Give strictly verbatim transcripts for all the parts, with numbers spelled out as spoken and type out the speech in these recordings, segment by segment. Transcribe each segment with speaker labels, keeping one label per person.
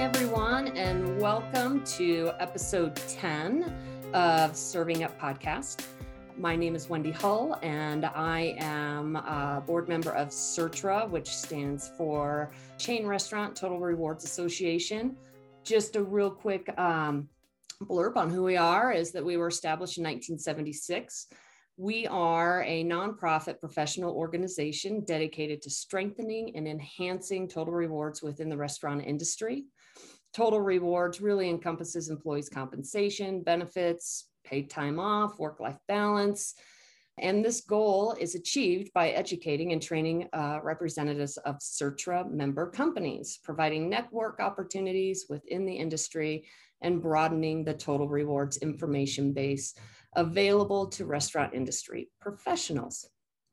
Speaker 1: everyone, and welcome to episode ten of Serving Up Podcast. My name is Wendy Hull, and I am a board member of CERTRA, which stands for Chain Restaurant Total Rewards Association. Just a real quick um, blurb on who we are is that we were established in nineteen seventy-six. We are a nonprofit professional organization dedicated to strengthening and enhancing total rewards within the restaurant industry. Total rewards really encompasses employees' compensation, benefits, paid time off, work-life balance. And this goal is achieved by educating and training uh, representatives of CERTRA member companies, providing network opportunities within the industry and broadening the total rewards information base available to restaurant industry professionals.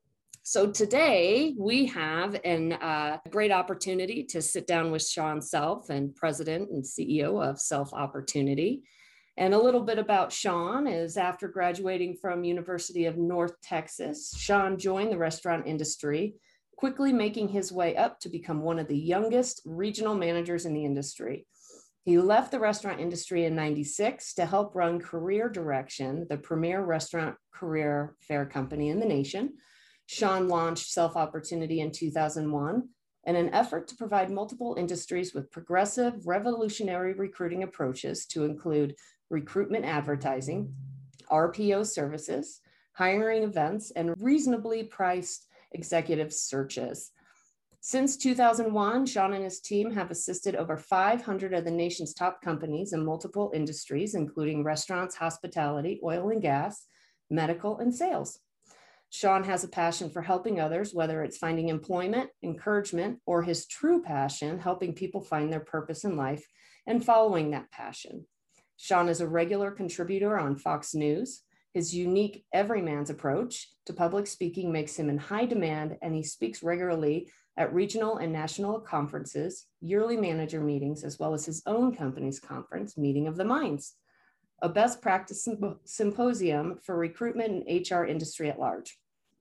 Speaker 1: So today we have a uh, great opportunity to sit down with Sean Self, and President and C E O of Self Opportunity. And a little bit about Sean is after graduating from University of North Texas, Sean joined the restaurant industry, quickly making his way up to become one of the youngest regional managers in the industry. He left the restaurant industry in ninety-six to help run Career Direction, the premier restaurant career fair company in the nation. Sean launched Self Opportunity in two thousand one in an effort to provide multiple industries with progressive, revolutionary recruiting approaches to include recruitment advertising, R P O services, hiring events, and reasonably priced executive searches. Since two thousand one, Sean and his team have assisted over five hundred of the nation's top companies in multiple industries, including restaurants, hospitality, oil and gas, medical, and sales. Sean has a passion for helping others, whether it's finding employment, encouragement, or his true passion, helping people find their purpose in life and following that passion. Sean is a regular contributor on Fox News. His unique everyman's approach to public speaking makes him in high demand, and he speaks regularly at regional and national conferences, yearly manager meetings, as well as his own company's conference, Meeting of the Minds, a best practice symposium for recruitment and H R industry at large.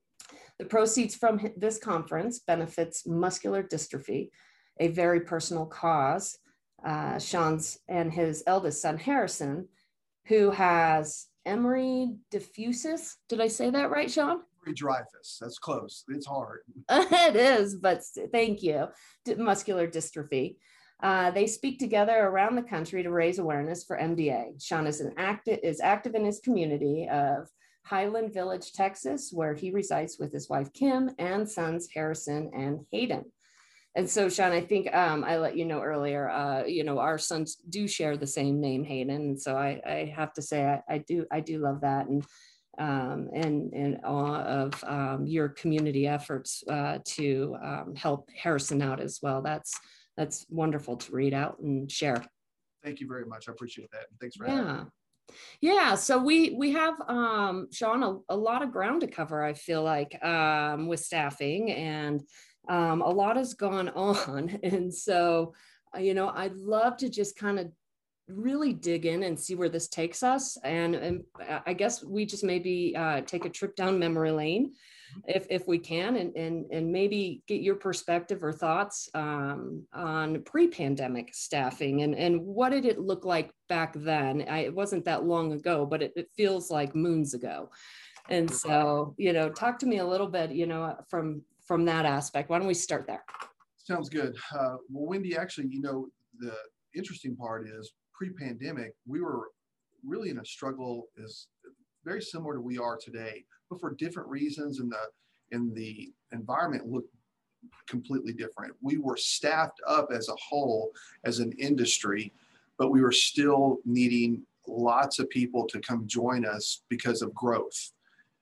Speaker 1: The proceeds from this conference benefits muscular dystrophy, a very personal cause. Uh, Sean's and his eldest son, Harrison, who has Emery diffusus. Did I say that right, Sean?
Speaker 2: Dreyfus. That's close. It's hard.
Speaker 1: It is, but thank you. D- muscular dystrophy. Uh, they speak together around the country to raise awareness for M D A. Sean is an active is active in his community of Highland Village, Texas, where he resides with his wife Kim and sons Harrison and Hayden. And so, Sean, I think um, I let you know earlier, uh, you know, our sons do share the same name, Hayden. And so I, I have to say, I, I do, I do love that. And um, and in awe of um, your community efforts uh, to um, help Harrison out as well. That's, that's wonderful to read out and share.
Speaker 2: Thank you very much. I appreciate that. Thanks for
Speaker 1: yeah.
Speaker 2: having me.
Speaker 1: Yeah, so we we have, um, Sean, a, a lot of ground to cover, I feel like, um, with staffing, and um, a lot has gone on. And so, uh, you know, I'd love to just kind of really dig in and see where this takes us. And, and I guess we just maybe uh, take a trip down memory lane if if we can, and and and maybe get your perspective or thoughts um, on pre-pandemic staffing, and and what did it look like back then? I, it wasn't that long ago, but it, it feels like moons ago. And so, you know, talk to me a little bit, you know, from from that aspect. Why don't we start there?
Speaker 2: Sounds good. Uh, well, Wendy, actually, you know, the interesting part is pre-pandemic, we were really in a struggle is very similar to we are today, but for different reasons, and the and the environment looked completely different. We were staffed up as a whole as an industry, but we were still needing lots of people to come join us because of growth.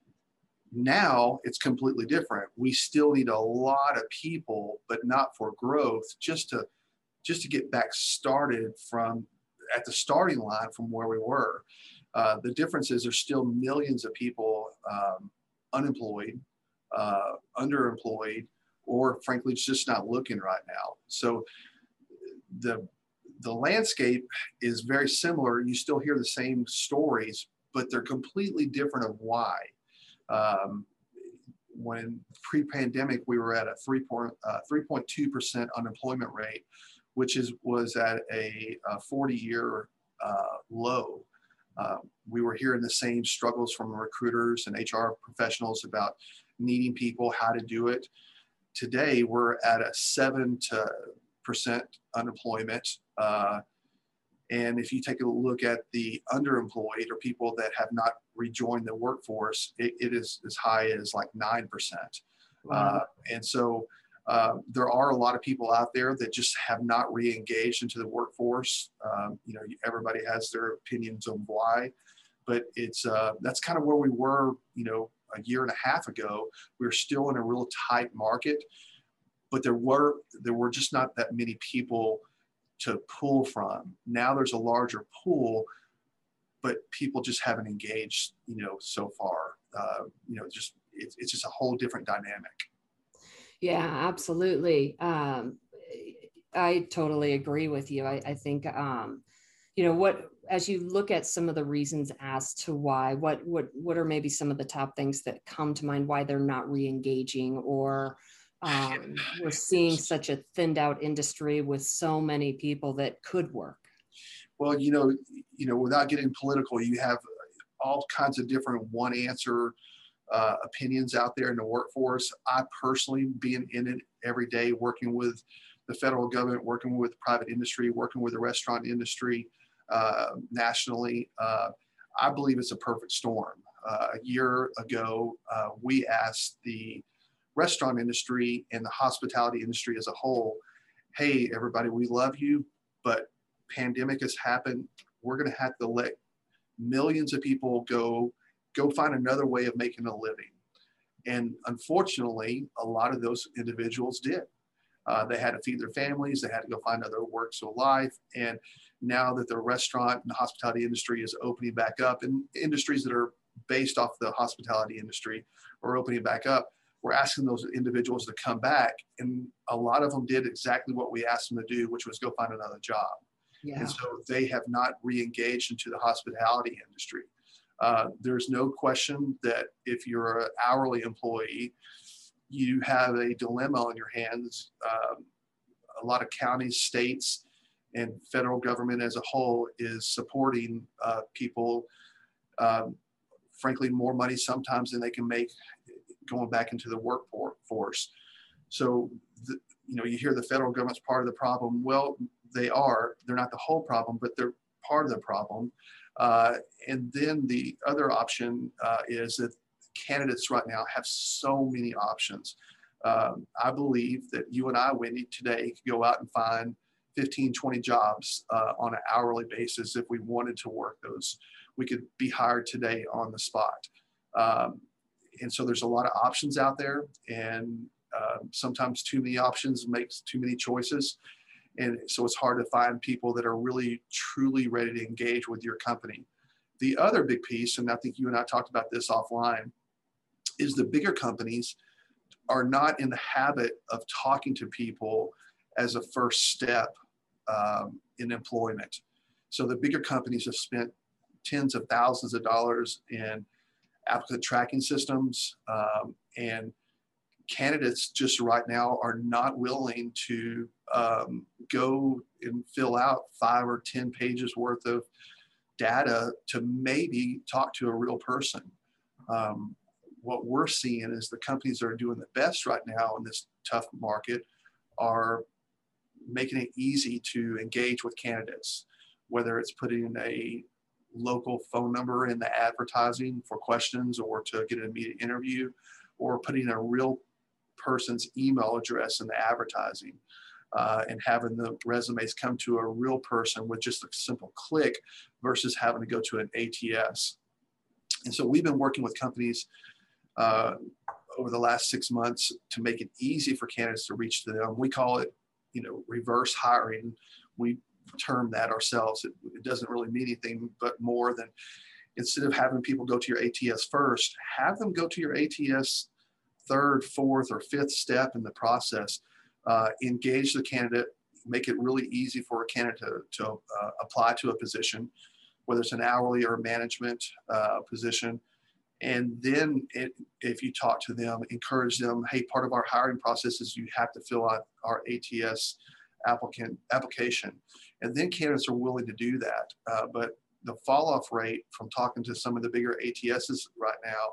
Speaker 2: Now it's completely different. We still need a lot of people, but not for growth, just to just to get back started from at the starting line from where we were. Uh, the difference is there's still millions of people um, unemployed, uh, underemployed, or frankly, just not looking right now. So the the landscape is very similar. You still hear the same stories, but they're completely different of why. Um, when pre-pandemic, we were at a three point two percent unemployment rate, which is was at a, a forty year uh, low. Uh, we were hearing the same struggles from recruiters and H R professionals about needing people, how to do it. Today, we're at a seven to percent unemployment. Uh, and if you take a look at the underemployed or people that have not rejoined the workforce, it, it is as high as like nine percent. Wow. Uh, and so uh, there are a lot of people out there that just have not re-engaged into the workforce. Um, you know, everybody has their opinions on why, but it's uh, that's kind of where we were, you know, a year and a half ago. We were still in a real tight market, but there were there were just not that many people to pull from. Now there's a larger pool, but people just haven't engaged, you know, so far. Uh, you know, just it's, it's just a whole different dynamic.
Speaker 1: Yeah, absolutely. Um, I totally agree with you. I, I think, um, you know, what, as you look at some of the reasons as to why, what, what, what are maybe some of the top things that come to mind why they're not re-engaging, or um, we're seeing such a thinned out industry with so many people that could work?
Speaker 2: Well, you know, you know, without getting political, you have all kinds of different one answer uh, opinions out there in the workforce. I personally, being in it every day, working with the federal government, working with private industry, working with the restaurant industry uh, nationally, uh, I believe it's a perfect storm. Uh, a year ago, uh, we asked the restaurant industry and the hospitality industry as a whole, hey, everybody, we love you, but pandemic has happened. We're going to have to let millions of people go, go find another way of making a living. And unfortunately, a lot of those individuals did. Uh, they had to feed their families. They had to go find other works of life. And now that the restaurant and the hospitality industry is opening back up, and industries that are based off the hospitality industry are opening back up, we're asking those individuals to come back. And a lot of them did exactly what we asked them to do, which was go find another job. Yeah. And so they have not re-engaged into the hospitality industry. Uh, there's no question that if you're an hourly employee, you have a dilemma on your hands. Um, a lot of counties, states, and federal government as a whole is supporting uh, people, um, frankly, more money sometimes than they can make going back into the workforce. So, the, you know, you hear the federal government's part of the problem. Well, they are. They're not the whole problem, but they're part of the problem. Uh, and then the other option uh, is that candidates right now have so many options. Um, I believe that you and I, Wendy, today could go out and find fifteen, twenty jobs uh, on an hourly basis if we wanted to work those. We could be hired today on the spot. Um, and so there's a lot of options out there, and uh, sometimes too many options makes too many choices. And so it's hard to find people that are really, truly ready to engage with your company. The other big piece, and I think you and I talked about this offline, is the bigger companies are not in the habit of talking to people as a first step um, in employment. So the bigger companies have spent tens of thousands of dollars in applicant tracking systems, um, and candidates just right now are not willing to um, go and fill out five or ten pages worth of data to maybe talk to a real person. Um, what we're seeing is the companies that are doing the best right now in this tough market are making it easy to engage with candidates, whether it's putting a local phone number in the advertising for questions or to get an immediate interview, or putting a real person's email address in the advertising, uh, and having the resumes come to a real person with just a simple click versus having to go to an A T S. And so we've been working with companies uh, over the last six months to make it easy for candidates to reach to them. We call it, you know, reverse hiring. We term that ourselves. It, it doesn't really mean anything but more than, instead of having people go to your A T S first, have them go to your A T S third, fourth, or fifth step in the process. Uh, engage the candidate, make it really easy for a candidate to, to uh, apply to a position, whether it's an hourly or management uh, position. And then it, if you talk to them, encourage them, hey, part of our hiring process is you have to fill out our A T S applicant application. And then candidates are willing to do that. Uh, but the fall off rate from talking to some of the bigger A T Ss right now,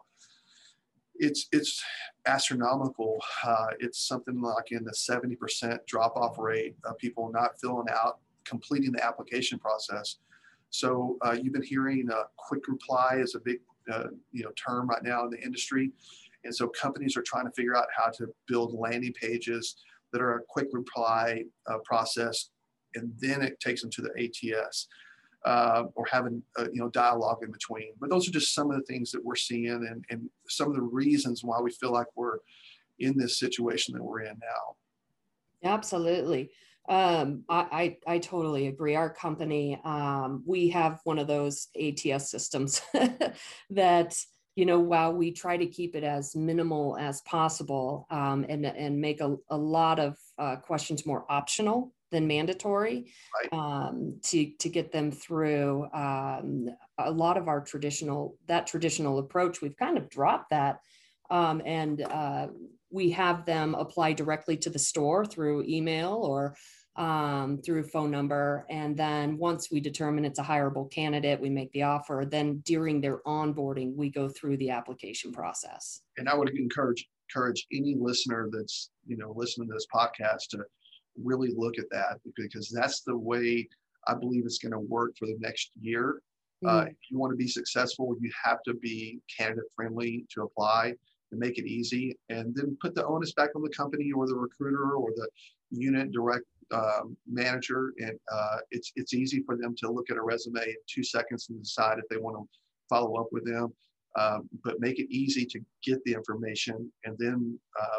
Speaker 2: it's it's astronomical. Uh, it's something like in the seventy percent drop off rate of people not filling out, completing the application process. So uh, you've been hearing uh, quick reply is a big uh, you know term right now in the industry. And so companies are trying to figure out how to build landing pages that are a quick reply uh, process, and then it takes them to the A T S. Uh, or having uh, you know dialogue in between. But those are just some of the things that we're seeing, and, and some of the reasons why we feel like we're in this situation that we're in now.
Speaker 1: Absolutely. Um, I, I, I totally agree. Our company, um, we have one of those A T S systems that, you know, while we try to keep it as minimal as possible, um, and, and make a, a lot of uh, questions more optional than mandatory,
Speaker 2: Right.
Speaker 1: um, to, to get them through. Um, a lot of our traditional, that traditional approach, we've kind of dropped that. Um, and uh, we have them apply directly to the store through email or um, through phone number. And then once we determine it's a hireable candidate, we make the offer. Then during their onboarding, we go through the application process.
Speaker 2: And I would encourage encourage any listener that's you know listening to this podcast to really look at that, because that's the way I believe it's going to work for the next year. Mm-hmm. Uh, if you want to be successful, you have to be candidate friendly to apply and make it easy, and then put the onus back on the company or the recruiter or the unit direct um, manager. And uh, it's it's easy for them to look at a resume in two seconds and decide if they want to follow up with them. Um, but make it easy to get the information, and then uh,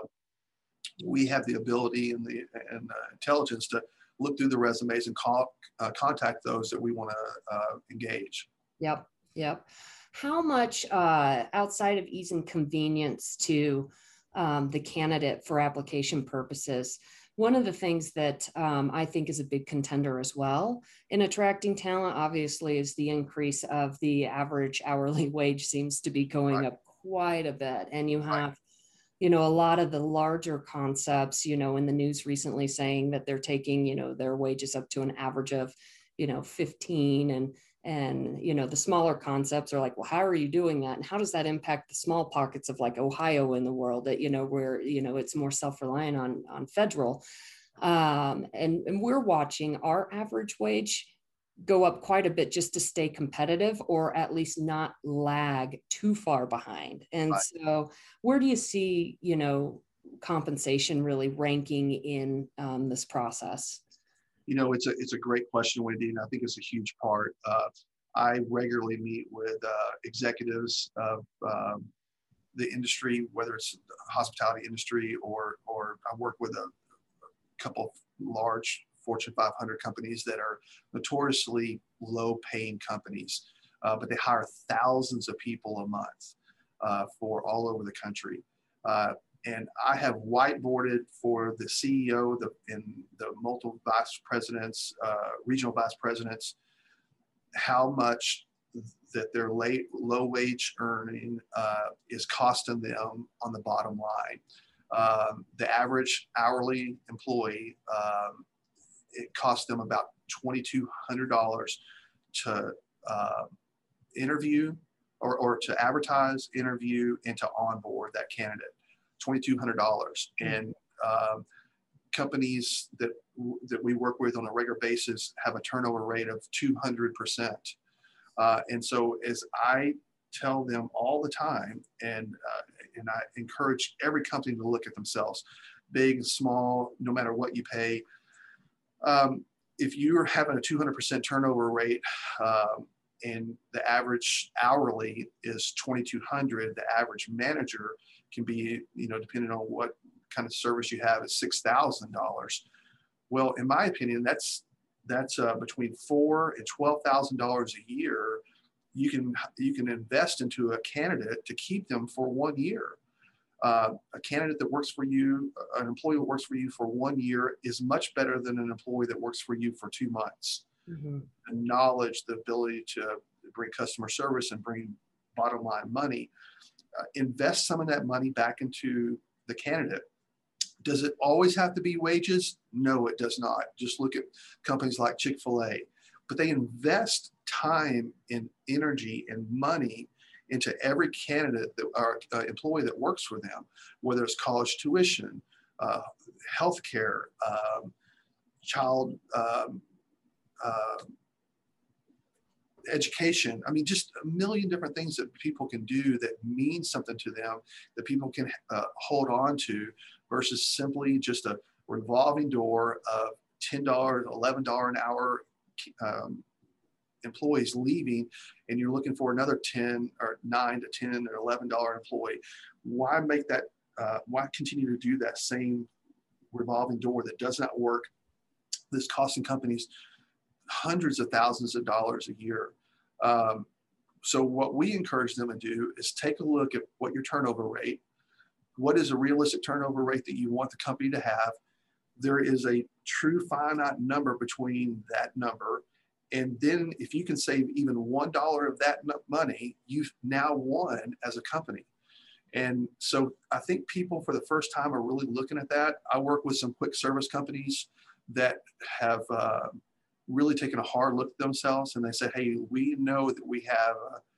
Speaker 2: we have the ability and the and uh, intelligence to look through the resumes and call, uh, contact those that we want to uh, engage.
Speaker 1: Yep, yep. How much uh, outside of ease and convenience to um, the candidate for application purposes, one of the things that um, I think is a big contender as well in attracting talent, obviously, is the increase of the average hourly wage seems to be going right. up quite a bit. And you have, right. you know, a lot of the larger concepts, you know, in the news recently saying that they're taking, you know, their wages up to an average of, you know, fifteen, and And, you know, the smaller concepts are like, well, how are you doing that? And how does that impact the small pockets of like Ohio in the world that, you know, where, you know, it's more self-reliant on, on federal. Um, and, and we're watching our average wage go up quite a bit just to stay competitive, or at least not lag too far behind. And right. so where do you see, you know, compensation really ranking in um, this process?
Speaker 2: You know, it's a it's a great question, Wendy, and I think it's a huge part. Uh, I regularly meet with uh, executives of um, the industry, whether it's the hospitality industry or or I work with a, a couple of large Fortune five hundred companies that are notoriously low-paying companies, uh, but they hire thousands of people a month uh, for all over the country. Uh, And I have whiteboarded for the C E O the, and the multiple vice presidents, uh, regional vice presidents, how much that their late, low wage earning uh, is costing them on the bottom line. Um, the average hourly employee, um, it costs them about twenty-two hundred dollars to uh, interview or, or to advertise, interview, and to onboard that candidate. twenty-two hundred dollars. And um, companies that that we work with on a regular basis have a turnover rate of two hundred percent. Uh, and so as I tell them all the time, and uh, and I encourage every company to look at themselves, big, small, no matter what you pay. Um, if you're having a two hundred percent turnover rate, um, and the average hourly is twenty-two hundred, the average manager can be, you know, depending on what kind of service you have, is six thousand dollars. Well, in my opinion, that's that's uh, between four and twelve thousand dollars a year. You can you can invest into a candidate to keep them for one year. Uh, a candidate that works for you, an employee that works for you for one year, is much better than an employee that works for you for two months. Mm-hmm. The knowledge, the ability to bring customer service and bring bottom line money. Uh, invest some of that money back into the candidate. Does it always have to be wages? No, it does not. Just look at companies like Chick-fil-A. But they invest time and energy and money into every candidate that, or uh, employee that works for them, whether it's college tuition, uh, healthcare, um, child um, uh, education. I mean, just a million different things that people can do that mean something to them, that people can uh, hold on to, versus simply just a revolving door of ten dollars, eleven dollars an hour um, employees leaving, and you're looking for another ten or nine to ten or eleven dollars employee. Why make that, uh, why continue to do that same revolving door that does not work, that's costing companies hundreds of thousands of dollars a year? Um, so what we encourage them to do is take a look at what your turnover rate, what is a realistic turnover rate that you want the company to have. There is a true finite number between that number. And then if you can save even one dollar of that money, you've now won as a company. And so I think people for the first time are really looking at that. I work with some quick service companies that have uh, really taken a hard look at themselves, and they said, hey, we know that we have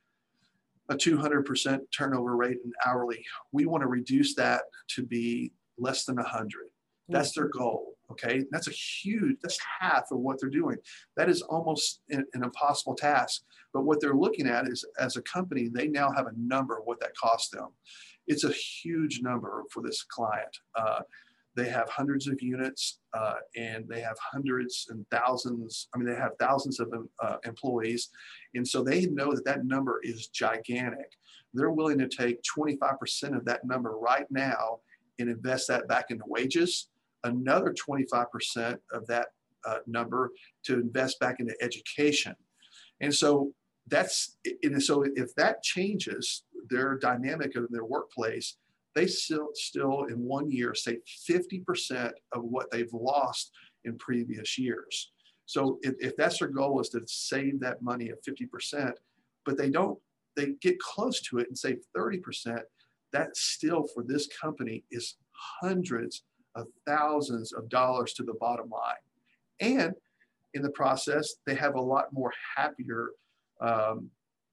Speaker 2: a, a two hundred percent turnover rate in hourly. We want to reduce that to be less than one hundred. That's their goal. Okay. That's a huge, that's half of what they're doing. That is almost an, an impossible task. But what they're looking at is, as a company, they now have a number of what that costs them. It's a huge number for this client. Uh, they have hundreds of units uh, and they have hundreds and thousands. I mean, they have thousands of uh, employees. And so they know that that number is gigantic. They're willing to take twenty-five percent of that number right now and invest that back into wages, another twenty-five percent of that uh, number to invest back into education. And so that's, and so if that changes their dynamic of their workplace, they still, still in one year save fifty percent of what they've lost in previous years. So if, if that's their goal, is to save that money at fifty percent, but they don't, they get close to it and save thirty percent, that still for this company is hundreds of thousands of dollars to the bottom line. And in the process, they have a lot more happier um,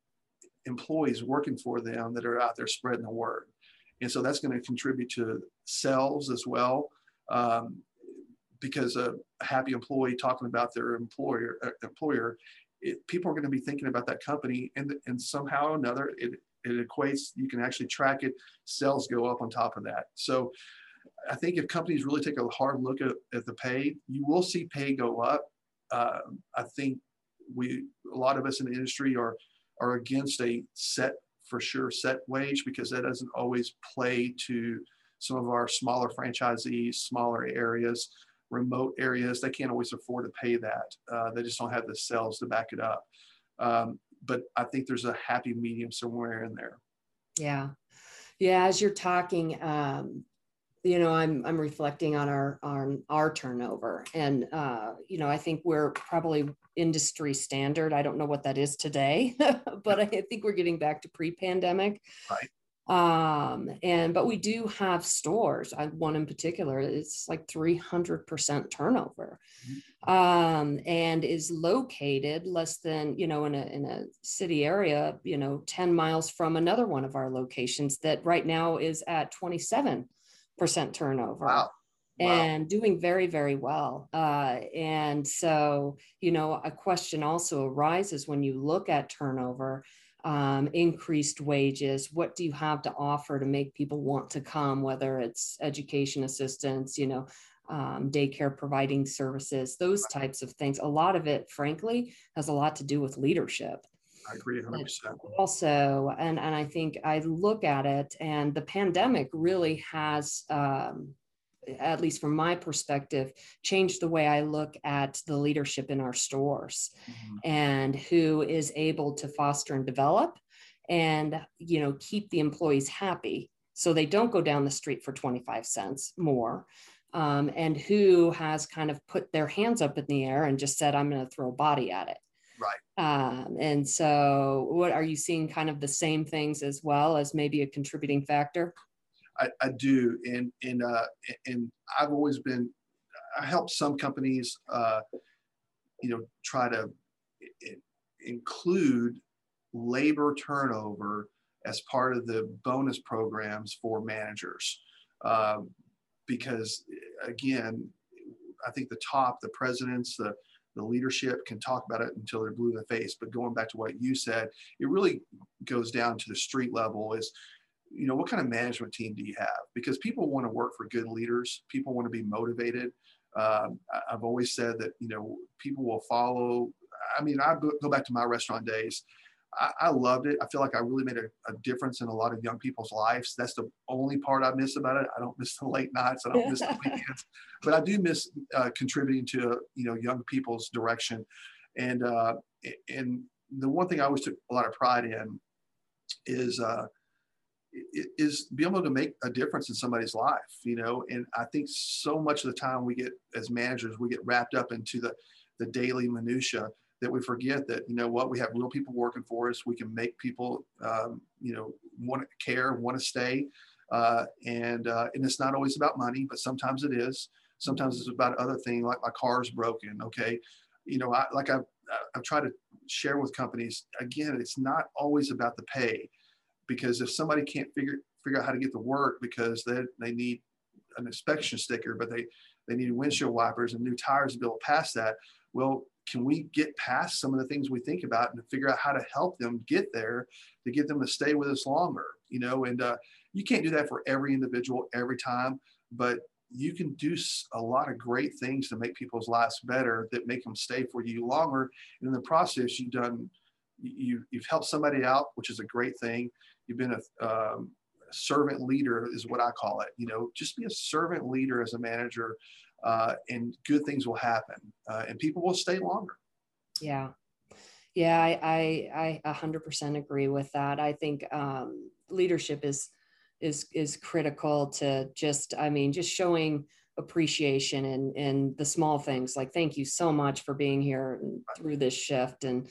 Speaker 2: employees working for them that are out there spreading the word. And so that's going to contribute to sales as well, um, because a happy employee talking about their employer, uh, employer, it, people are going to be thinking about that company, and, and somehow or another, it, it equates, you can actually track it, sales go up on top of that. So I think if companies really take a hard look at, at the pay, you will see pay go up. Uh, I think we, a lot of us in the industry are, are against a set, for sure, set wage, because that doesn't always play to some of our smaller franchisees, smaller areas, remote areas. They can't always afford to pay that. Uh, they just don't have the sales to back it up. Um, but I think there's a happy medium somewhere in there.
Speaker 1: Yeah. Yeah. As you're talking, um, you know, I'm, I'm reflecting on our, on our turnover, and, uh, you know, I think we're probably industry standard. I don't know what that is today, but I think we're getting back to pre-pandemic.
Speaker 2: Right.
Speaker 1: Um, and, but we do have stores. I, one in particular, it's like three hundred percent turnover, mm-hmm. um, and is located less than, you know, in a, in a city area, you know, ten miles from another one of our locations that right now is at twenty-seven percent turnover.
Speaker 2: Wow. Wow.
Speaker 1: And doing very, very well. Uh, and so, you know, a question also arises when you look at turnover, um, increased wages. What do you have to offer to make people want to come, whether it's education assistance, you know, um, daycare providing services, those types of things. A lot of it, frankly, has a lot to do with leadership.
Speaker 2: I agree one hundred percent.
Speaker 1: Also, and, and I think I look at it, and the pandemic really has, um, at least from my perspective, changed the way I look at the leadership in our stores, mm-hmm. and who is able to foster and develop and, you know, keep the employees happy so they don't go down the street for twenty-five cents more. Um, and who has kind of put their hands up in the air and just said, I'm going to throw a body at it.
Speaker 2: Right.
Speaker 1: Um, and so what are you seeing, kind of the same things as well as maybe a contributing factor?
Speaker 2: I, I do. And, and, uh, and I've always been, I help some companies, uh, you know, try to include labor turnover as part of the bonus programs for managers. Um, because again, I think the top, the presidents, the, the leadership can talk about it until they're blue in the face. But going back to what you said, it really goes down to the street level is, you know, what kind of management team do you have? Because people want to work for good leaders. People want to be motivated. Um, I've always said that, you know, people will follow. I mean, I go back to my restaurant days. I, I loved it. I feel like I really made a, a difference in a lot of young people's lives. That's the only part I miss about it. I don't miss the late nights. I don't miss the weekends, but I do miss uh, contributing to, you know, young people's direction. And, uh, and the one thing I always took a lot of pride in is, uh, is be able to make a difference in somebody's life, you know. And I think so much of the time we get, as managers, we get wrapped up into the, the daily minutia that we forget that, you know what, we have real people working for us. We can make people, um, you know, want to care, want to stay. Uh, and, uh, and it's not always about money, but sometimes it is. Sometimes it's about other things, like my car's broken. Okay. You know, I, like I've, I've tried to share with companies, again, it's not always about the pay. Because if somebody can't figure figure out how to get to work because they, they need an inspection sticker, but they, they need windshield wipers and new tires to be able to pass that, well, can we get past some of the things we think about and figure out how to help them get there to get them to stay with us longer, you know? And uh, you can't do that for every individual every time, but you can do a lot of great things to make people's lives better that make them stay for you longer. And in the process, you've done, you, you've helped somebody out, which is a great thing. You've been a, um, a servant leader is what I call it. You know, just be a servant leader as a manager, uh, and good things will happen, uh, and people will stay longer.
Speaker 1: Yeah. Yeah. I, I, I a hundred percent agree with that. I think, um, leadership is, is, is critical to just, I mean, just showing appreciation and, and the small things, like, thank you so much for being here through this shift. And,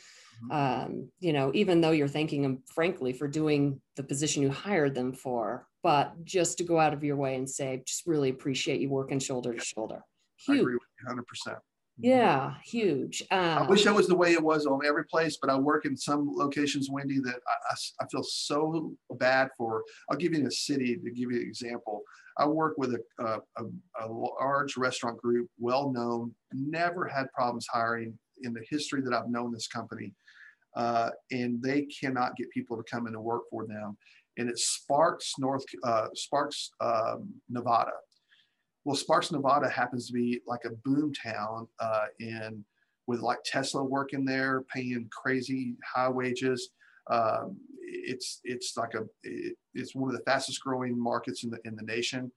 Speaker 1: um, you know, even though you're thanking them, frankly, for doing the position you hired them for, but just to go out of your way and say, just really appreciate you working shoulder to shoulder. Huge.
Speaker 2: I agree with you one hundred percent.
Speaker 1: Yeah, huge. Um,
Speaker 2: I wish that was the way it was on every place, but I work in some locations, Wendy, that I, I, I feel so bad for. I'll give you a city to give you an example. I work with a, a, a, a large restaurant group, well known, never had problems hiring in the history that I've known this company. Uh, and they cannot get people to come in and work for them. And it's Sparks, North, uh, Sparks, um, Nevada. Well, Sparks, Nevada happens to be like a boom town, uh, in with like Tesla working there, paying crazy high wages. Um, it's it's like a it, it's one of the fastest growing markets in the in the nation.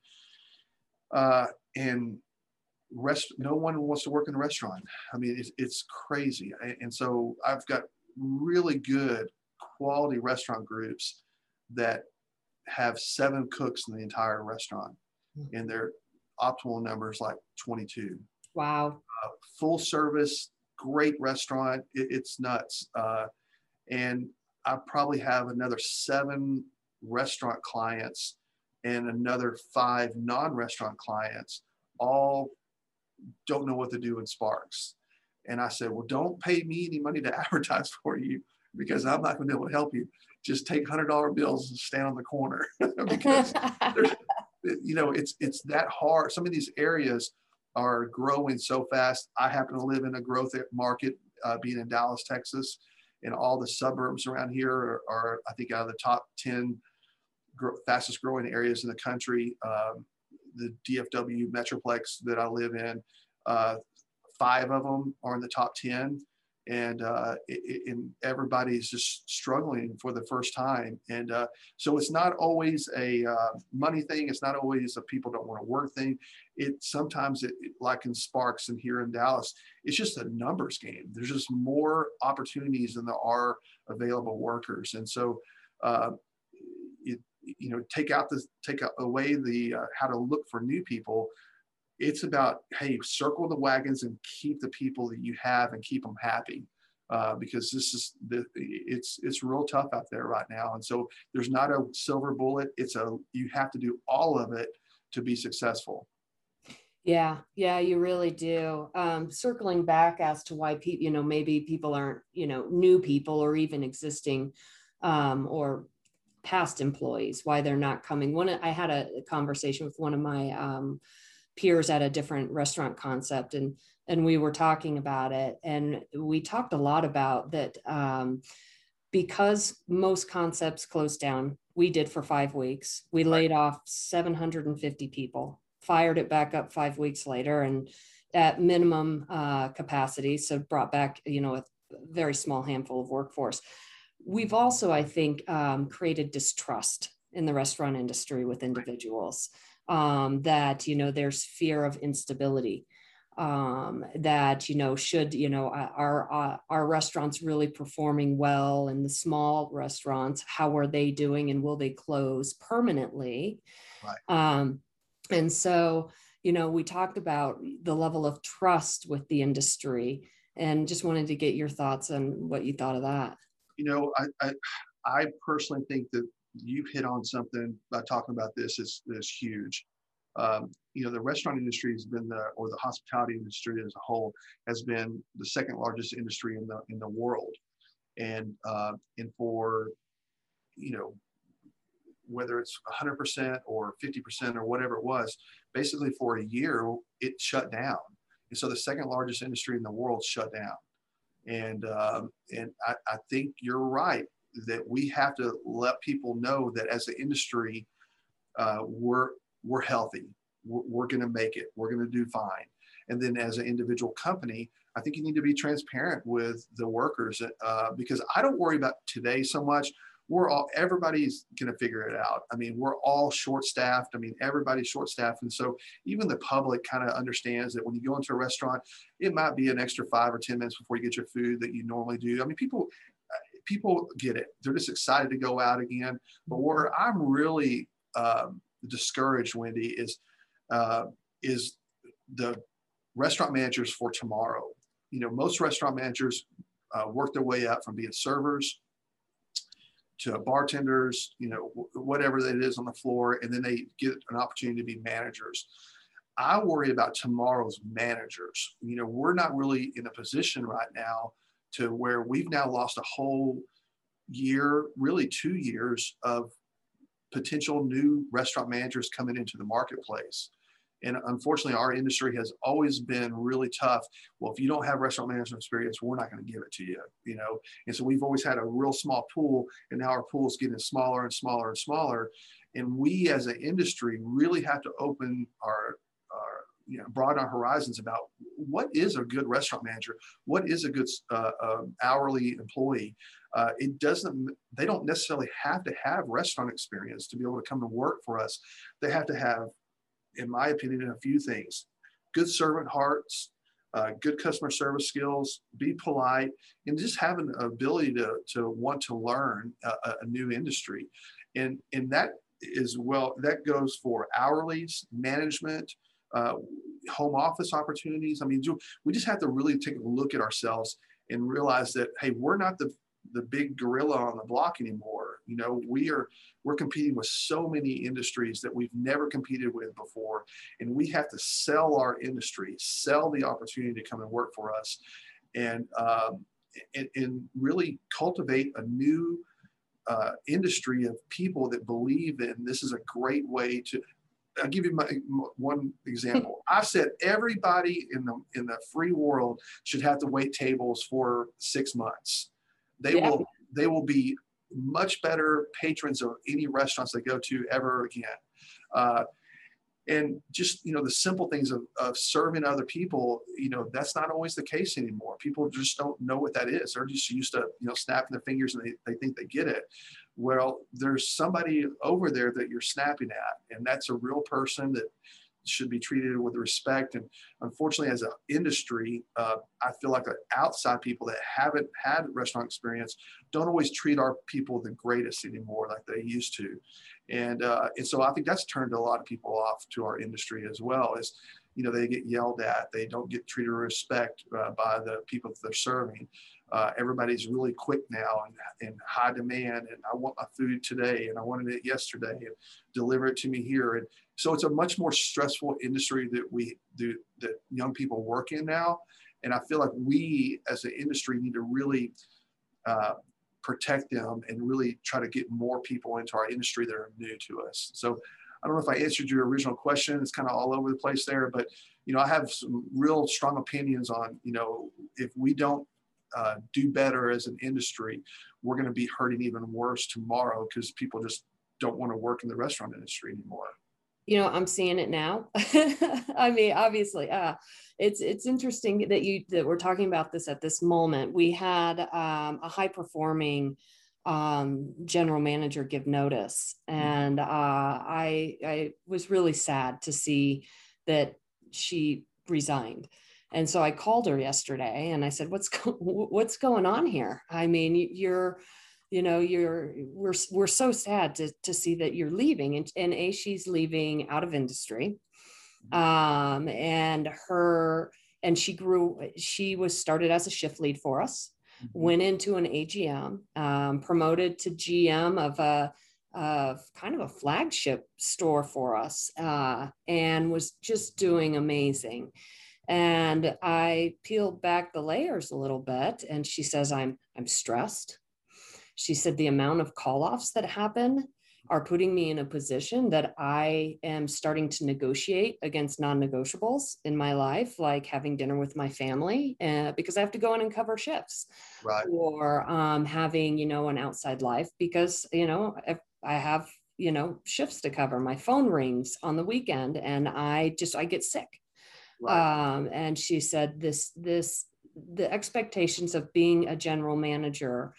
Speaker 2: Uh, and rest, no one wants to work in a restaurant. I mean, it's it's crazy. And so I've got really good quality restaurant groups that have seven cooks in the entire restaurant, and their optimal numbers like twenty-two.
Speaker 1: Wow.
Speaker 2: Uh, full service, great restaurant. It, it's nuts. Uh, and I probably have another seven restaurant clients and another five non-restaurant clients, all don't know what to do in Sparks. And I said, well, don't pay me any money to advertise for you, because I'm not going to be able to help you. Just take one hundred dollar bills and stand on the corner. Because there's, you know, it's it's that hard. Some of these areas are growing so fast. I happen to live in a growth market, uh, being in Dallas, Texas, and all the suburbs around here are, are I think, out of the top ten gr- fastest growing areas in the country. Um, the D F W Metroplex that I live in, uh, five of them are in the top ten. And, uh, it, it, and everybody's just struggling for the first time. And uh, so it's not always a uh, money thing. It's not always a people don't want to work thing. It sometimes, it, it, like in Sparks and here in Dallas, it's just a numbers game. There's just more opportunities than there are available workers. And so, uh, it, you know, take out the, take away the, uh, how to look for new people. It's about, hey, circle the wagons and keep the people that you have and keep them happy. uh, because this is the, it's it's real tough out there right now. And so there's not a silver bullet. It's a you have to do all of it to be successful.
Speaker 1: Yeah, yeah, you really do. Um, circling back as to why people, you know, maybe people aren't, you know, new people or even existing um, or past employees, why they're not coming. One, I had a conversation with one of my um, peers at a different restaurant concept, and and we were talking about it, and we talked a lot about that um, because most concepts closed down. We did for five weeks. We
Speaker 2: Right.
Speaker 1: laid off seven hundred fifty people, fired it back up five weeks later, and at minimum uh, capacity, so brought back, you know, a very small handful of workforce. We've also, I think, um, created distrust in the restaurant industry with individuals, um, that, you know, there's fear of instability, um, that, you know, should, you know, are, are our restaurants really performing well, and the small restaurants, how are they doing, and will they close permanently?
Speaker 2: Right.
Speaker 1: Um, and so, you know, we talked about the level of trust with the industry, and just wanted to get your thoughts on what you thought of that.
Speaker 2: You know, I, I, I personally think that you've hit on something by talking about this is, is huge. Um, you know, the restaurant industry has been the, or the hospitality industry as a whole has been the second largest industry in the, in the world. And, uh, and for, you know, whether it's one hundred percent or fifty percent or whatever it was, basically for a year, it shut down. And so the second largest industry in the world shut down. And um, and I, I think you're right that we have to let people know that as an industry, uh, we're we're healthy. We're, we're going to make it. We're going to do fine. And then as an individual company, I think you need to be transparent with the workers, uh, because I don't worry about today so much. We're all, everybody's going to figure it out. I mean, we're all short staffed. I mean, everybody's short staffed. And so even the public kind of understands that when you go into a restaurant, it might be an extra five or ten minutes before you get your food that you normally do. I mean, people, people get it. They're just excited to go out again. But where I'm really um, discouraged, Wendy, is, uh, is the restaurant managers for tomorrow. You know, most restaurant managers uh, work their way up from being servers to bartenders, you know, whatever it is on the floor, and then they get an opportunity to be managers. I worry about tomorrow's managers. You know, we're not really in a position right now to where we've now lost a whole year, really two years of potential new restaurant managers coming into the marketplace. And unfortunately, our industry has always been really tough. Well, if you don't have restaurant management experience, we're not going to give it to you, you know? And so we've always had a real small pool, and now our pool is getting smaller and smaller and smaller. And we as an industry really have to open our, our you know, broaden our horizons about what is a good restaurant manager? What is a good uh, uh, hourly employee? Uh, it doesn't, they don't necessarily have to have restaurant experience to be able to come and work for us. They have to have, in my opinion, a few things: good servant hearts, uh, good customer service skills, be polite, and just have an ability to, to want to learn a, a new industry. And, and that is, well, that goes for hourlies, management, uh, home office opportunities. I mean, we just have to really take a look at ourselves and realize that, hey, we're not the the big gorilla on the block anymore. You know, we are, we're competing with so many industries that we've never competed with before. And we have to sell our industry, sell the opportunity to come and work for us, and, um, and, and really cultivate a new uh, industry of people that believe in this is a great way to, I'll give you my, one example. I've said everybody in the, in the free world should have to wait tables for six months. They
Speaker 1: Yeah.
Speaker 2: will they will be much better patrons of any restaurants they go to ever again. Uh, and just, you know, the simple things of, of serving other people, you know, that's not always the case anymore. People just don't know what that is. They're just used to, you know, snapping their fingers and they, they think they get it. Well, there's somebody over there that you're snapping at, and that's a real person that should be treated with respect. And unfortunately, as an industry, uh, I feel like outside people that haven't had restaurant experience don't always treat our people the greatest anymore like they used to. And, uh, and so I think that's turned a lot of people off to our industry as well. Is, you know, they get yelled at, they don't get treated with respect uh, by the people that they're serving. Uh, everybody's really quick now and, and high demand, and I want my food today, and I wanted it yesterday, and deliver it to me here. And so it's a much more stressful industry that we do, that young people work in now. And I feel like we as an industry need to really uh, protect them and really try to get more people into our industry that are new to us. So I don't know if I answered your original question. It's kind of all over the place there, but you know, I have some real strong opinions on, you know, if we don't uh, do better as an industry, we're going to be hurting even worse tomorrow because people just don't want to work in the restaurant industry anymore.
Speaker 1: You know, I'm seeing it now. I mean, obviously, uh, it's it's interesting that you that we're talking about this at this moment. We had um, a high performing um, general manager give notice, and uh, I I was really sad to see that she resigned. And so I called her yesterday, and I said, "What's go- what's going on here? I mean, you're." You know, you're we're we're so sad to to see that you're leaving, and, and a she's leaving out of industry, um, and her and she grew. She was started as a shift lead for us,
Speaker 2: Mm-hmm.
Speaker 1: went into an A G M, um, promoted to G M of a of kind of a flagship store for us, uh, and was just doing amazing. And I peeled back the layers a little bit, and she says, "I'm I'm stressed." She said the amount of call-offs that happen are putting me in a position that I am starting to negotiate against non-negotiables in my life, like having dinner with my family, uh, because I have to go in and cover shifts,
Speaker 2: Right.
Speaker 1: or um, having, you know, an outside life because, you know, if I have, you know, shifts to cover. My phone rings on the weekend and I just, I get sick.
Speaker 2: Right.
Speaker 1: Um, and she said this, this, the expectations of being a general manager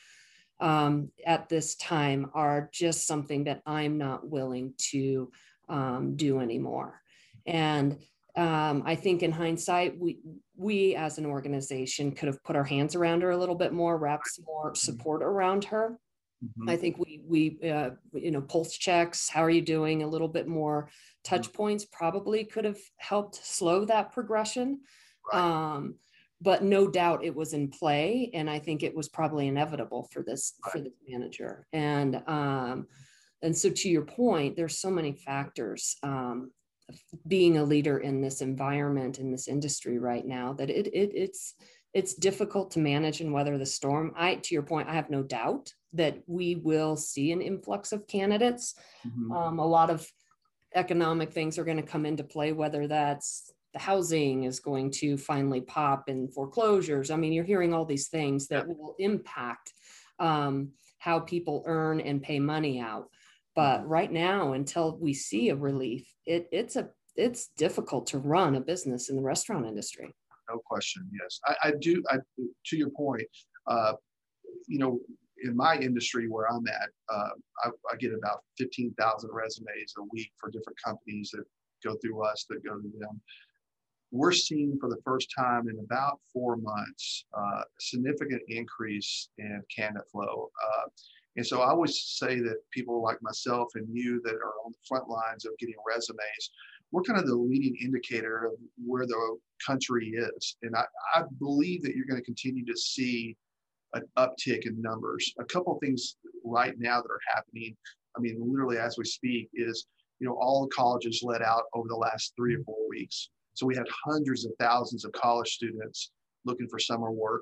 Speaker 1: um, at this time are just something that I'm not willing to um, do anymore. And um, I think in hindsight, we we as an organization could have put our hands around her a little bit more, wrapped some more support around her.
Speaker 2: Mm-hmm.
Speaker 1: I think we we uh, you know, pulse checks, how are you doing, a little bit more touch
Speaker 2: Mm-hmm.
Speaker 1: points probably could have helped slow that progression.
Speaker 2: Right.
Speaker 1: Um, but no doubt it was in play, and I think it was probably inevitable for this
Speaker 2: Right.
Speaker 1: for this manager. And um, and so to your point, there's so many factors um, being a leader in this environment, in this industry right now, that it, it it's it's difficult to manage and weather the storm. I, to your point, I have no doubt that we will see an influx of candidates.
Speaker 2: Mm-hmm.
Speaker 1: Um, a lot of economic things are going to come into play, whether that's the housing is going to finally pop and foreclosures. I mean, you're hearing all these things that yeah. will impact um, how people earn and pay money out. But mm-hmm. right now, until we see a relief, it, it's a it's difficult to run a business in the restaurant industry.
Speaker 2: No question. Yes, I, I do. I, to your point, uh, you know, in my industry where I'm at, uh, I, I get about fifteen thousand resumes a week for different companies that go through us, that go to them. We're seeing for the first time in about four months, uh, a significant increase in candidate flow. Uh, and so I always say that people like myself and you that are on the front lines of getting resumes, we're kind of the leading indicator of where the country is. And I, I believe that you're going to continue to see an uptick in numbers. A couple of things right now that are happening, I mean, literally as we speak, is, you know, all the colleges let out over the last three or four weeks. So we had hundreds of thousands of college students looking for summer work.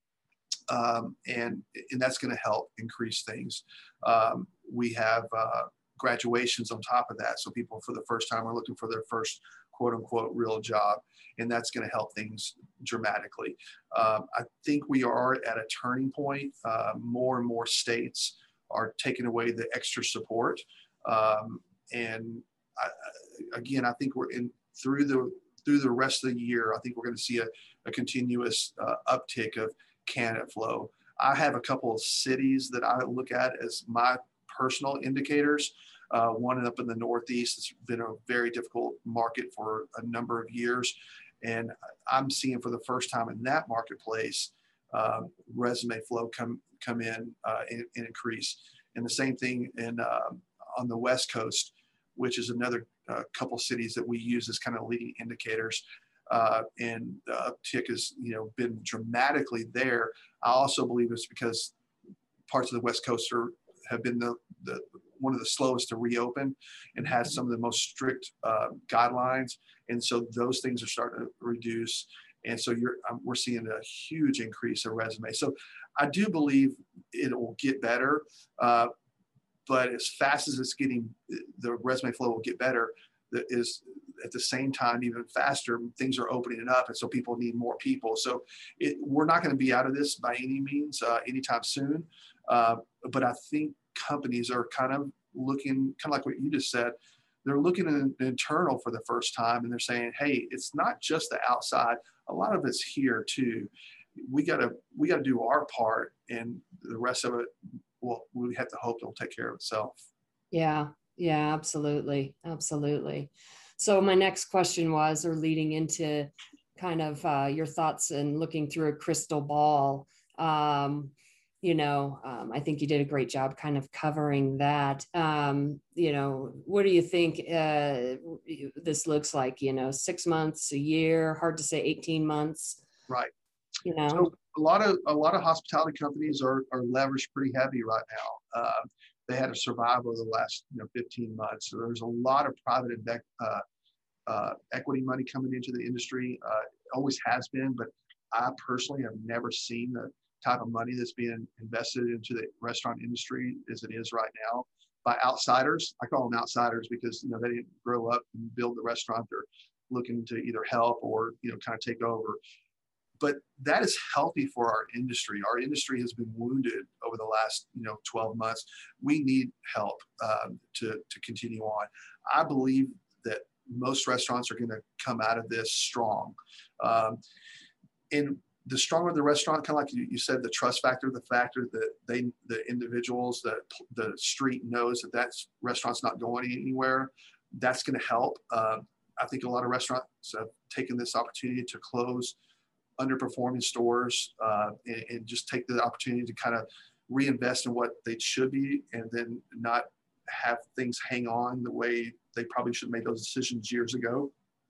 Speaker 2: Um, and, and that's going to help increase things. Um, we have uh, graduations on top of that. So people for the first time are looking for their first quote unquote real job. And that's going to help things dramatically. Um, I think we are at a turning point. Uh, more and more states are taking away the extra support. Um, and I, again, I think we're in through the through the rest of the year. I think we're going to see a, a continuous uh, uptick of candidate flow. I have a couple of cities that I look at as my personal indicators. Uh, one up in the Northeast, it's been a very difficult market for a number of years. And I'm seeing for the first time in that marketplace, um, resume flow come come in uh, and, and increase. And the same thing in uh, on the West Coast, which is another uh, couple cities that we use as kind of leading indicators. uh, and the uptick has, you know, been dramatically there. I also believe it's because parts of the West Coast are, have been the, the one of the slowest to reopen and has some of the most strict uh, guidelines. And so those things are starting to reduce. And so you're, um, we're seeing a huge increase in resumes. So I do believe it will get better, uh, but as fast as it's getting, the resume flow will get better. That is at the same time, even faster, things are opening up. And so people need more people. So it, we're not going to be out of this by any means uh, anytime soon. Uh, but I think companies are kind of looking, kind of like what you just said, they're looking at the internal for the first time, and they're saying, hey, it's not just the outside. A lot of it's here too. We gotta, we gotta do our part, and the rest of it, well, we have to hope it'll take care of itself.
Speaker 1: Yeah, yeah, absolutely. Absolutely. So my next question was, or leading into kind of uh, your thoughts and looking through a crystal ball, um, you know, um, I think you did a great job kind of covering that. Um, you know, what do you think uh, this looks like, you know, six months, a year, hard to say, eighteen months?
Speaker 2: Right.
Speaker 1: You know,
Speaker 2: so a lot of, a lot of hospitality companies are, are leveraged pretty heavy right now. Uh, they had to survive over the last, you know, fifteen months. So there's a lot of private uh, uh, equity money coming into the industry. Uh, always has been, but I personally have never seen the type of money that's being invested into the restaurant industry as it is right now by outsiders. I call them outsiders because, you know, they didn't grow up and build the restaurant. They're looking to either help or, you know, kind of take over. But that is healthy for our industry. Our industry has been wounded over the last, you know, twelve months. We need help um, to, to continue on. I believe that most restaurants are going to come out of this strong. Um, and the stronger the restaurant, kind of like you, you said, the trust factor, the factor that they, the individuals, the, the street knows that that restaurant's not going anywhere, that's going to help. Uh, I think a lot of restaurants have taken this opportunity to close underperforming stores uh, and, and just take the opportunity to kind of reinvest in what they should be, and then not have things hang on the way they probably should have made those decisions years ago.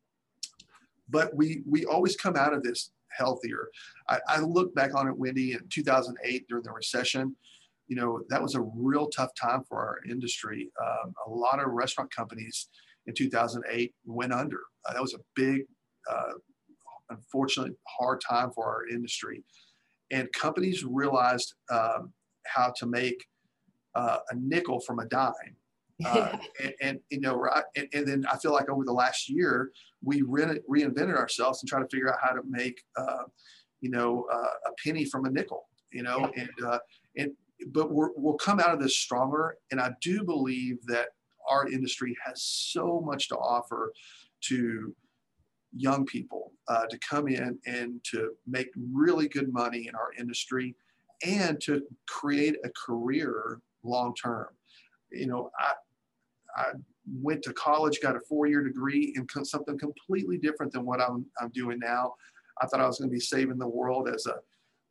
Speaker 2: But we we always come out of this healthier. I, I look back on it, Wendy, in two thousand eight during the recession. You know, that was a real tough time for our industry. Um, a lot of restaurant companies in two thousand eight went under. Uh, that was a big, uh, unfortunately, hard time for our industry. And companies realized um, how to make uh, a nickel from a dime. Uh, and, and, you know, right. And, and then I feel like over the last year, we re- reinvented ourselves and try to figure out how to make, uh, you know, uh, a penny from a nickel, you know, and, uh, and, but we're, we'll come out of this stronger. And I do believe that our industry has so much to offer to young people uh, to come in and to make really good money in our industry and to create a career long-term. You know, I, I went to college, got a four-year degree in something completely different than what I'm, I'm doing now. I thought I was going to be saving the world as a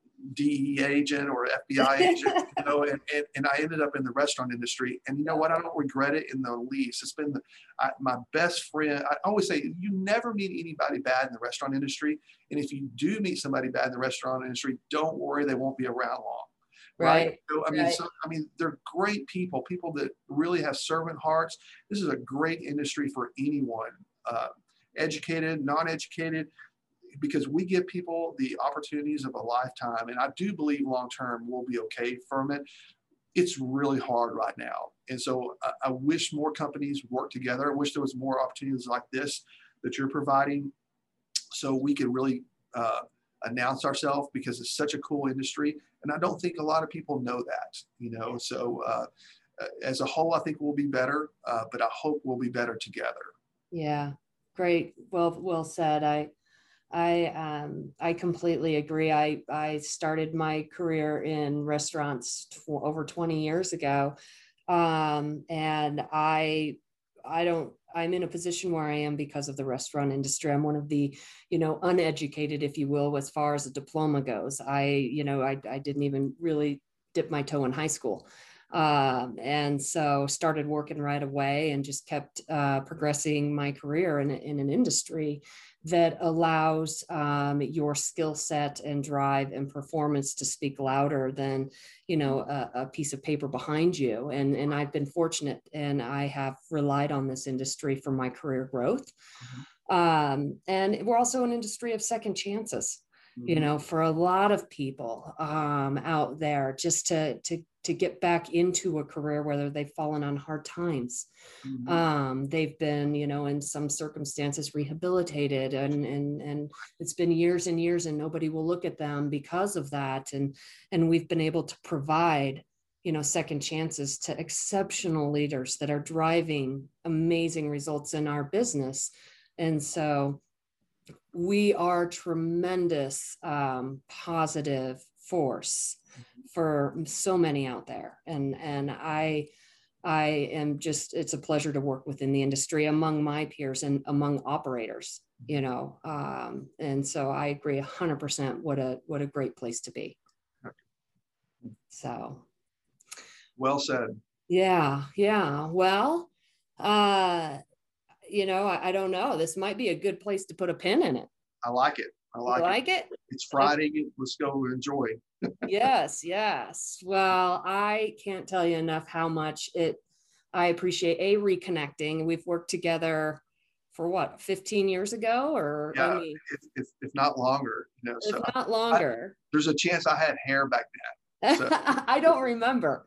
Speaker 2: D E A agent or F B I agent, you know, and, and, and I ended up in the restaurant industry. And you know what? I don't regret it in the least. It's been the, I, my best friend. I always say, you never meet anybody bad in the restaurant industry. And if you do meet somebody bad in the restaurant industry, don't worry, they won't be around long. Right. right. So, I mean, right. so, I mean, they're great people, people that really have servant hearts. This is a great industry for anyone, uh, educated, non-educated, because we give people the opportunities of a lifetime. And I do believe long-term we'll be okay from it. It's really hard right now. And so I, I wish more companies work together. I wish there was more opportunities like this that you're providing so we could really uh, announce ourselves, because it's such a cool industry. And I don't think a lot of people know that, you know, so uh, as a whole, I think we'll be better, uh, but I hope we'll be better together.
Speaker 1: Yeah, great. Well, well said. I, I, um, I completely agree. I, I started my career in restaurants tw- over twenty years ago. Um, and I, I don't, I'm in a position where I am because of the restaurant industry. I'm one of the, you know, uneducated, if you will, as far as a diploma goes. I, you know, I, I didn't even really dip my toe in high school. Um, and so started working right away and just kept uh, progressing my career in, in an industry that allows um, your skill set and drive and performance to speak louder than, you know, a, a piece of paper behind you. And, and I've been fortunate, and I have relied on this industry for my career growth.
Speaker 2: Mm-hmm.
Speaker 1: Um, and we're also an industry of second chances, mm-hmm. you know, for a lot of people um, out there, just to, to, to get back into a career, whether they've fallen on hard times. Mm-hmm. Um, they've been, you know, in some circumstances rehabilitated, and, and, and it's been years and years and nobody will look at them because of that. And, and we've been able to provide, you know, second chances to exceptional leaders that are driving amazing results in our business. And so we are tremendous um, positive force for so many out there. And, and I, I am just, it's a pleasure to work within the industry among my peers and among operators, you know. Um, and so I agree a hundred percent. What a, what a great place to be. So.
Speaker 2: Well said.
Speaker 1: Yeah. Yeah. Well, uh, you know, I, I don't know. This might be a good place to put a pin in it.
Speaker 2: I like it. I like,
Speaker 1: you like
Speaker 2: it.
Speaker 1: it.
Speaker 2: It's Friday. Let's go enjoy.
Speaker 1: Yes, yes. Well, I can't tell you enough how much it, I appreciate a reconnecting. We've worked together for what, fifteen years ago, or
Speaker 2: yeah,
Speaker 1: I mean,
Speaker 2: if, if, if not longer. You know,
Speaker 1: if
Speaker 2: so
Speaker 1: not longer.
Speaker 2: I, there's a chance I had hair back then.
Speaker 1: So. I don't remember.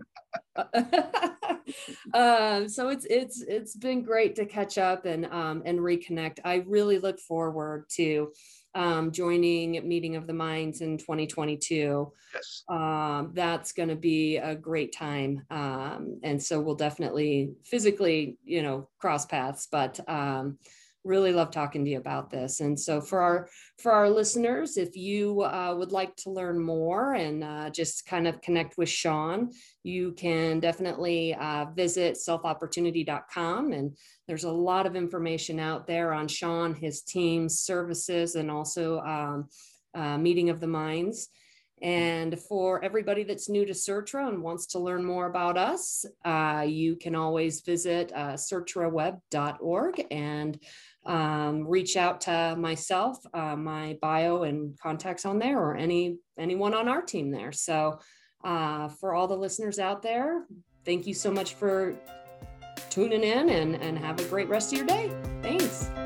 Speaker 1: um, so it's it's it's been great to catch up and um, and reconnect. I really look forward to um, joining Meeting of the Minds in twenty twenty-two.
Speaker 2: Yes.
Speaker 1: Um, that's going to be a great time, um, and so we'll definitely physically, you know, cross paths. But um, really love talking to you about this. And so for our for our listeners, if you uh, would like to learn more and uh, just kind of connect with Sean, you can definitely uh, visit self opportunity dot com. And there's a lot of information out there on Sean, his team's services, and also um, uh, Meeting of the Minds. And for everybody that's new to Sertra and wants to learn more about us, uh, you can always visit uh, sertra web dot org and um, reach out to myself, uh, my bio and contacts on there, or any anyone on our team there. So uh, for all the listeners out there, thank you so much for tuning in, and, and have a great rest of your day. Thanks.